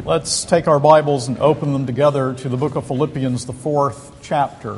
Let's take our Bibles and open them together to the book of Philippians, the 4th chapter.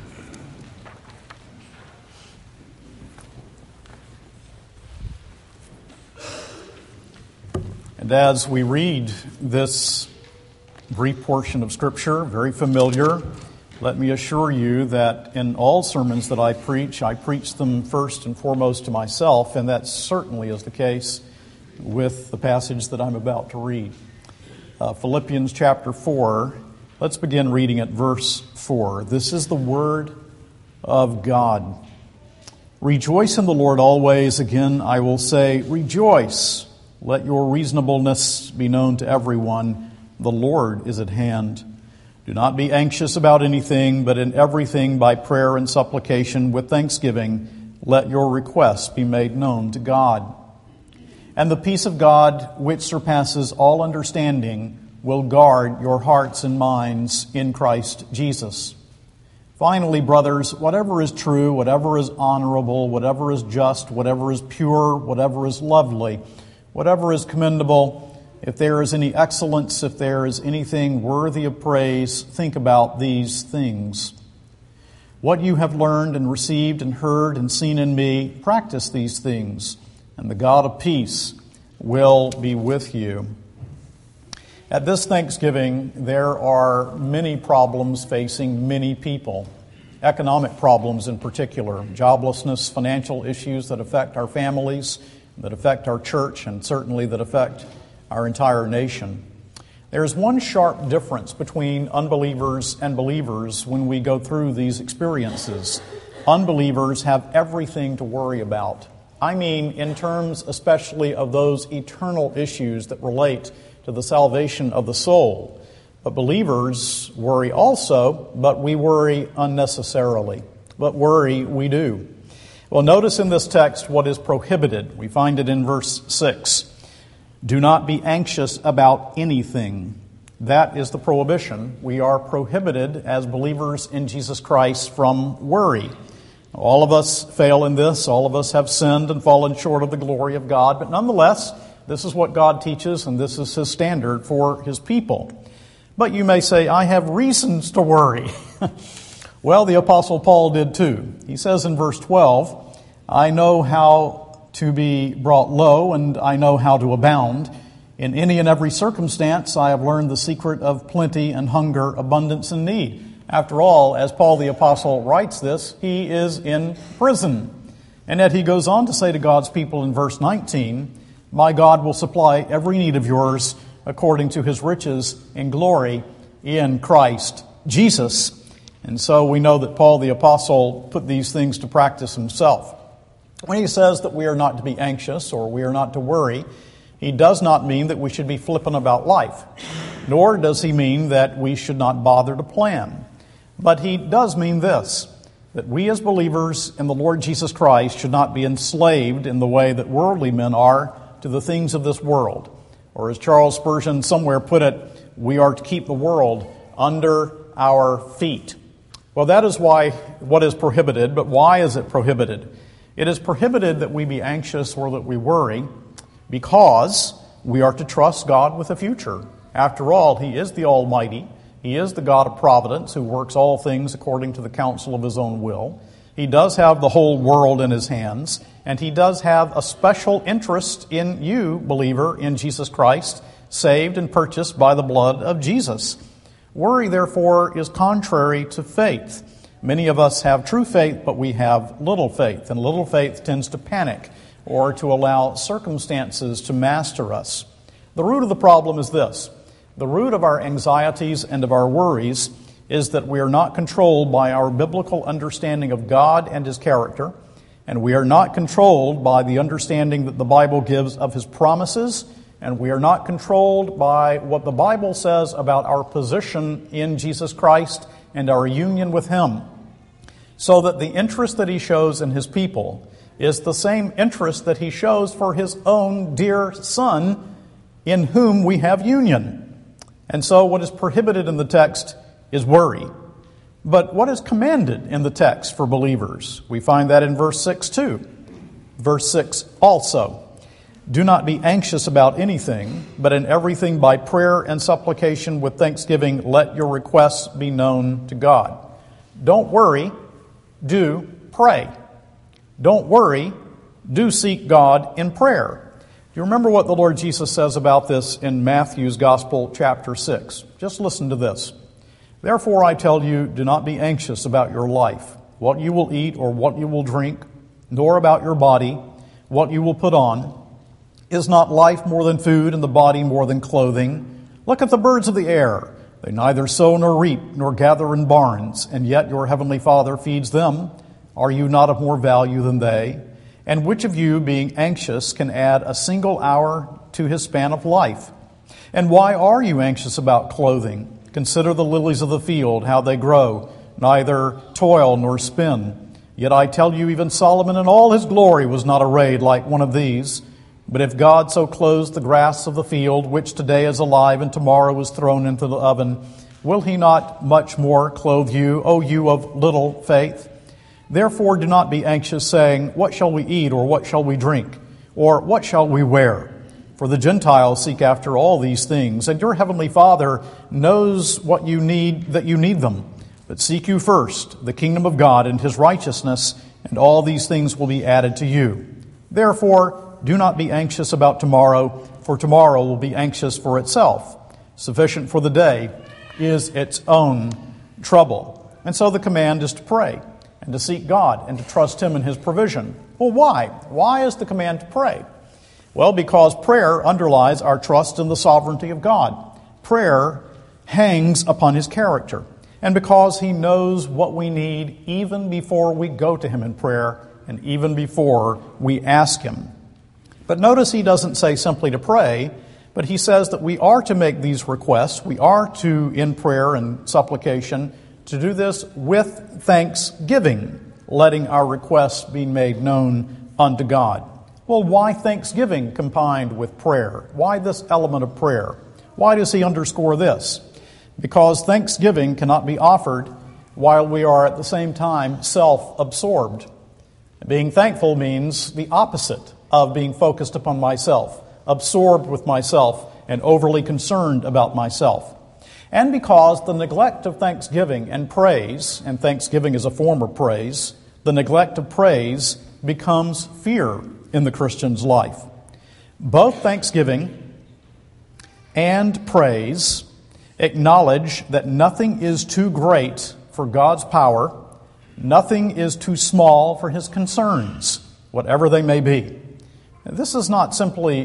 And as we read this brief portion of Scripture, very familiar, let me assure you that in all sermons that I preach them first and foremost to myself, and that certainly is the case with the passage that I'm about to read. Philippians chapter 4, let's begin reading at verse 4. This is the Word of God. Rejoice in the Lord always. Again, I will say, rejoice. Let your reasonableness be known to everyone. The Lord is at hand. Do not be anxious about anything, but in everything by prayer and supplication with thanksgiving, let your requests be made known to God. And the peace of God, which surpasses all understanding, will guard your hearts and minds in Christ Jesus. Finally, brothers, whatever is true, whatever is honorable, whatever is just, whatever is pure, whatever is lovely, whatever is commendable, if there is any excellence, if there is anything worthy of praise, think about these things. What you have learned and received and heard and seen in me, practice these things, and the God of peace will be with you. At this Thanksgiving, there are many problems facing many people. Economic problems in particular, joblessness, financial issues that affect our families, that affect our church, and certainly that affect our entire nation. There's one sharp difference between unbelievers and believers when we go through these experiences. Unbelievers have everything to worry about. I mean, in terms especially of those eternal issues that relate to the salvation of the soul. But believers worry also, but we worry unnecessarily. But worry we do. Well, notice in this text what is prohibited. We find it in verse 6. Do not be anxious about anything. That is the prohibition. We are prohibited as believers in Jesus Christ from worry. All of us fail in this. All of us have sinned and fallen short of the glory of God. But nonetheless, this is what God teaches, and this is His standard for His people. But you may say, I have reasons to worry. Well, the Apostle Paul did too. He says in verse 12, I know how to be brought low, and I know how to abound. In any and every circumstance, I have learned the secret of plenty and hunger, abundance and need. After all, as Paul the Apostle writes this, he is in prison. And yet he goes on to say to God's people in verse 19, my God will supply every need of yours according to His riches in glory in Christ Jesus. And so we know that Paul the Apostle put these things to practice himself. When he says that we are not to be anxious or we are not to worry, he does not mean that we should be flippant about life, nor does he mean that we should not bother to plan. But he does mean this, that we as believers in the Lord Jesus Christ should not be enslaved in the way that worldly men are to the things of this world. Or as Charles Spurgeon somewhere put it, we are to keep the world under our feet. Well, that is what is prohibited, but why is it prohibited? It is prohibited that we be anxious or that we worry because we are to trust God with the future. After all, He is the Almighty. He is the God of providence who works all things according to the counsel of His own will. He does have the whole world in His hands, and He does have a special interest in you, believer, in Jesus Christ, saved and purchased by the blood of Jesus. Worry, therefore, is contrary to faith. Many of us have true faith, but we have little faith, and little faith tends to panic or to allow circumstances to master us. The root of the problem is this. The root of our anxieties and of our worries is that we are not controlled by our biblical understanding of God and His character, and we are not controlled by the understanding that the Bible gives of His promises, and we are not controlled by what the Bible says about our position in Jesus Christ and our union with Him. So that the interest that He shows in His people is the same interest that He shows for His own dear Son, in whom we have union. And so what is prohibited in the text is worry. But what is commanded in the text for believers? We find that in verse 6 too. Verse 6 also. Do not be anxious about anything, but in everything by prayer and supplication with thanksgiving, let your requests be known to God. Don't worry, do pray. Don't worry, do seek God in prayer. Do you remember what the Lord Jesus says about this in Matthew's Gospel, chapter 6? Just listen to this. Therefore I tell you, do not be anxious about your life, what you will eat or what you will drink, nor about your body, what you will put on. Is not life more than food, and the body more than clothing? Look at the birds of the air. They neither sow nor reap nor gather in barns, and yet your heavenly Father feeds them. Are you not of more value than they? And which of you, being anxious, can add a single hour to his span of life? And why are you anxious about clothing? Consider the lilies of the field, how they grow, neither toil nor spin. Yet I tell you, even Solomon in all his glory was not arrayed like one of these. But if God so clothes the grass of the field, which today is alive and tomorrow is thrown into the oven, will he not much more clothe you, O you of little faith? Therefore do not be anxious, saying, what shall we eat, or what shall we drink, or what shall we wear? For the Gentiles seek after all these things, and your heavenly Father knows what you need, that you need them. But seek you first the kingdom of God and his righteousness, and all these things will be added to you. Therefore, do not be anxious about tomorrow, for tomorrow will be anxious for itself. Sufficient for the day is its own trouble. And so the command is to pray and to seek God and to trust him in his provision. Well, why? Why is the command to pray? Well, because prayer underlies our trust in the sovereignty of God. Prayer hangs upon his character. And because he knows what we need even before we go to him in prayer and even before we ask him. But notice he doesn't say simply to pray, but he says that we are to make these requests. We are to, in prayer and supplication, to do this with thanksgiving, letting our requests be made known unto God. Well, why thanksgiving combined with prayer? Why this element of prayer? Why does he underscore this? Because thanksgiving cannot be offered while we are at the same time self-absorbed. Being thankful means the opposite of being focused upon myself, absorbed with myself, and overly concerned about myself. And because the neglect of thanksgiving and praise, and thanksgiving is a form of praise, the neglect of praise becomes fear in the Christian's life. Both thanksgiving and praise acknowledge that nothing is too great for God's power, nothing is too small for his concerns, whatever they may be. This is not simply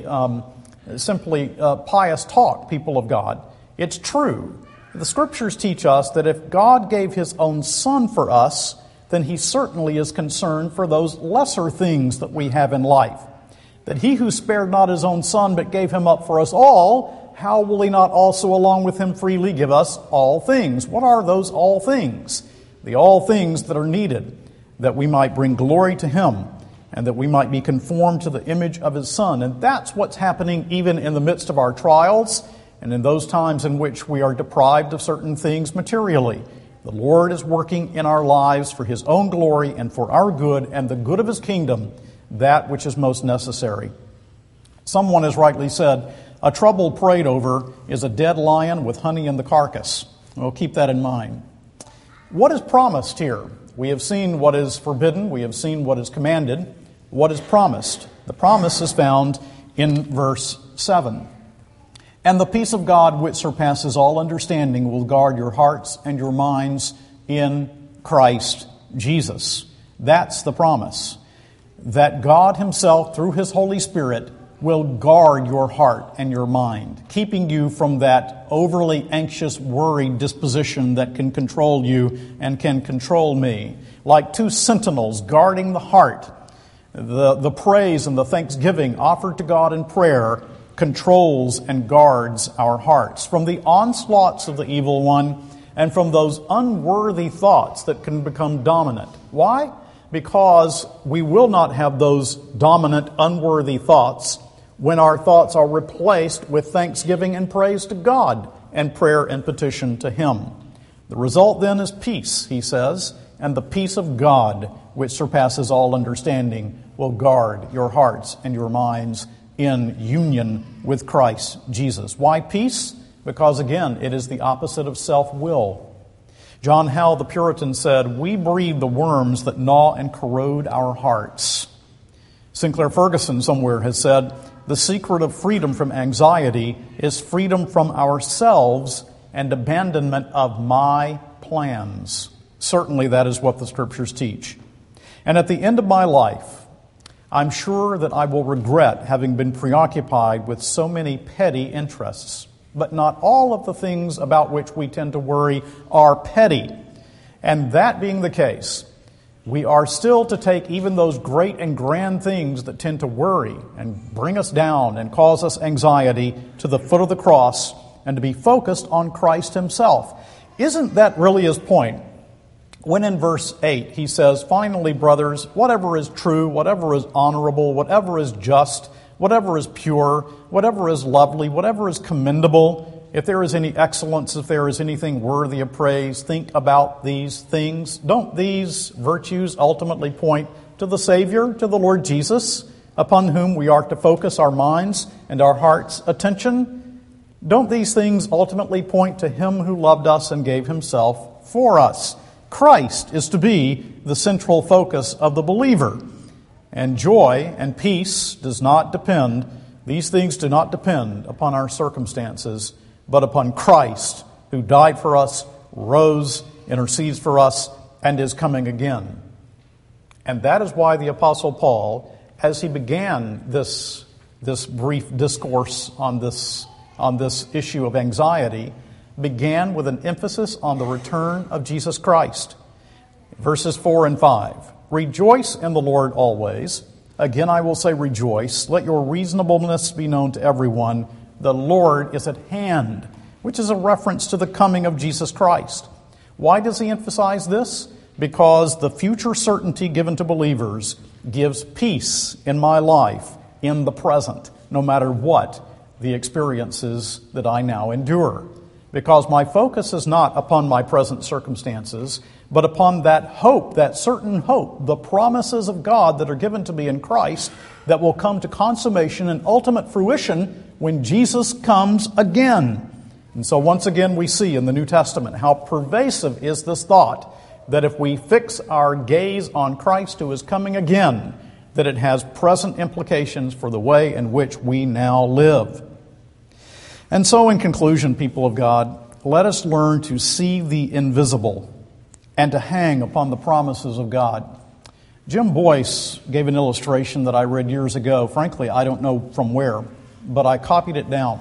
pious talk, people of God. It's true. The Scriptures teach us that if God gave his own Son for us, then he certainly is concerned for those lesser things that we have in life. That he who spared not his own Son but gave him up for us all, how will he not also along with him freely give us all things? What are those all things? The all things that are needed, that we might bring glory to him, and that we might be conformed to the image of his Son. And that's what's happening even in the midst of our trials and in those times in which we are deprived of certain things materially. The Lord is working in our lives for his own glory and for our good and the good of his kingdom, that which is most necessary. Someone has rightly said, a trouble prayed over is a dead lion with honey in the carcass. We'll keep that in mind. What is promised here? We have seen what is forbidden. We have seen what is commanded. What is promised? The promise is found in verse 7. And the peace of God, which surpasses all understanding, will guard your hearts and your minds in Christ Jesus. That's the promise. That God himself, through his Holy Spirit, will guard your heart and your mind, keeping you from that overly anxious, worried disposition that can control you and can control me. Like two sentinels guarding the heart, the praise and the thanksgiving offered to God in prayer controls and guards our hearts from the onslaughts of the evil one and from those unworthy thoughts that can become dominant. Why? Because we will not have those dominant, unworthy thoughts when our thoughts are replaced with thanksgiving and praise to God and prayer and petition to him. The result then is peace, he says, and the peace of God, which surpasses all understanding, will guard your hearts and your minds in union with Christ Jesus. Why peace? Because, again, it is the opposite of self-will. John Howe, the Puritan, said, "We breathe the worms that gnaw and corrode our hearts." Sinclair Ferguson somewhere has said, "The secret of freedom from anxiety is freedom from ourselves and abandonment of my plans." Certainly that is what the Scriptures teach. And at the end of my life, I'm sure that I will regret having been preoccupied with so many petty interests. But not all of the things about which we tend to worry are petty. And that being the case, we are still to take even those great and grand things that tend to worry and bring us down and cause us anxiety to the foot of the cross and to be focused on Christ Himself. Isn't that really His point? When in verse 8 He says, "Finally, brothers, whatever is true, whatever is honorable, whatever is just, whatever is pure, whatever is lovely, whatever is commendable, if there is any excellence, if there is anything worthy of praise, think about these things." Don't these virtues ultimately point to the Savior, to the Lord Jesus, upon whom we are to focus our minds and our hearts' attention? Don't these things ultimately point to Him who loved us and gave Himself for us? Christ is to be the central focus of the believer. And joy and peace these things do not depend upon our circumstances, but upon Christ, who died for us, rose, intercedes for us, and is coming again. And that is why the Apostle Paul, as he began this brief discourse on this issue of anxiety, began with an emphasis on the return of Jesus Christ. Verses 4 and 5. "Rejoice in the Lord always. Again I will say rejoice. Let your reasonableness be known to everyone. The Lord is at hand," which is a reference to the coming of Jesus Christ. Why does he emphasize this? Because the future certainty given to believers gives peace in my life in the present, no matter what the experiences that I now endure. Because my focus is not upon my present circumstances, but upon that hope, that certain hope, the promises of God that are given to me in Christ that will come to consummation and ultimate fruition when Jesus comes again. And so once again we see in the New Testament how pervasive is this thought that if we fix our gaze on Christ who is coming again, that it has present implications for the way in which we now live. And so in conclusion, people of God, let us learn to see the invisible and to hang upon the promises of God. Jim Boyce gave an illustration that I read years ago. Frankly, I don't know from where, but I copied it down.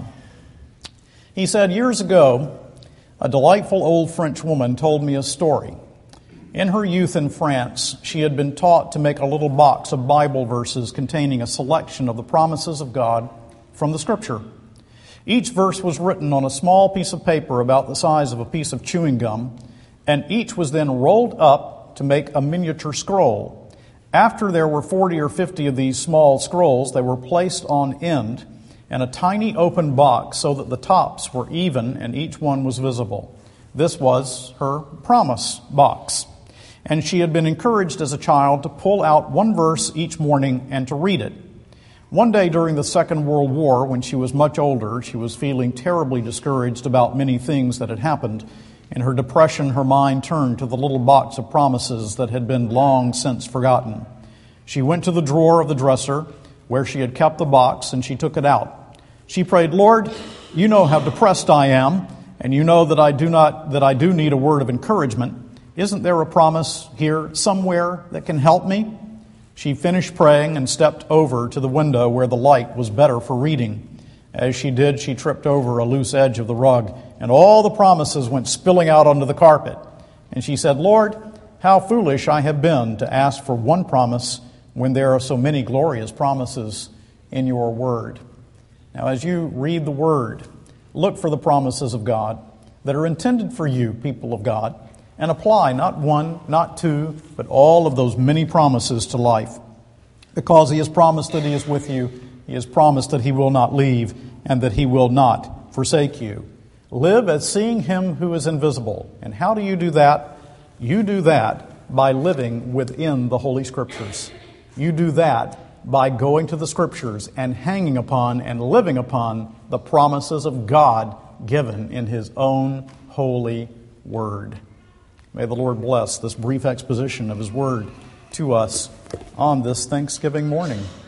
He said, "Years ago, a delightful old French woman told me a story. In her youth in France, she had been taught to make a little box of Bible verses containing a selection of the promises of God from the Scripture. Each verse was written on a small piece of paper about the size of a piece of chewing gum, and each was then rolled up to make a miniature scroll. After there were 40 or 50 of these small scrolls, they were placed on end in a tiny open box so that the tops were even and each one was visible. This was her promise box. And she had been encouraged as a child to pull out one verse each morning and to read it. One day during the Second World War, when she was much older, she was feeling terribly discouraged about many things that had happened. In her depression, her mind turned to the little box of promises that had been long since forgotten. She went to the drawer of the dresser where she had kept the box, and she took it out. She prayed, "Lord, you know how depressed I am, and you know that I do need a word of encouragement. Isn't there a promise here somewhere that can help me?" She finished praying and stepped over to the window where the light was better for reading. As she did, she tripped over a loose edge of the rug, and all the promises went spilling out onto the carpet. And she said, "Lord, how foolish I have been to ask for one promise when there are so many glorious promises in your word." Now, as you read the word, look for the promises of God that are intended for you, people of God, and apply not one, not two, but all of those many promises to life. Because He has promised that He is with you, He has promised that He will not leave, and that He will not forsake you. Live as seeing Him who is invisible. And how do you do that? You do that by living within the Holy Scriptures. You do that by going to the Scriptures and hanging upon and living upon the promises of God given in His own holy Word. May the Lord bless this brief exposition of His Word to us on this Thanksgiving morning.